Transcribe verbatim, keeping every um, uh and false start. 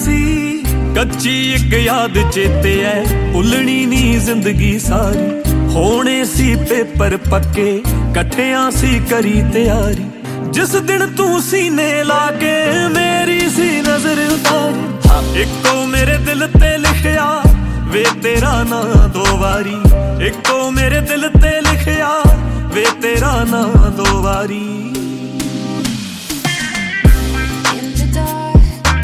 सी कच्ची एक याद चेते है भुलनी नी जिंदगी सारी होने सी पेपर पक्के कट्टिया सी करी तैयारी जिस दिन तू सीने लाके मेरी सी नजर उतारी हाँ इको मेरे दिल ते लिखया वे तेरा ना दो वारी इको मेरे दिल ते लिखया वे तेरा ना दो वारी।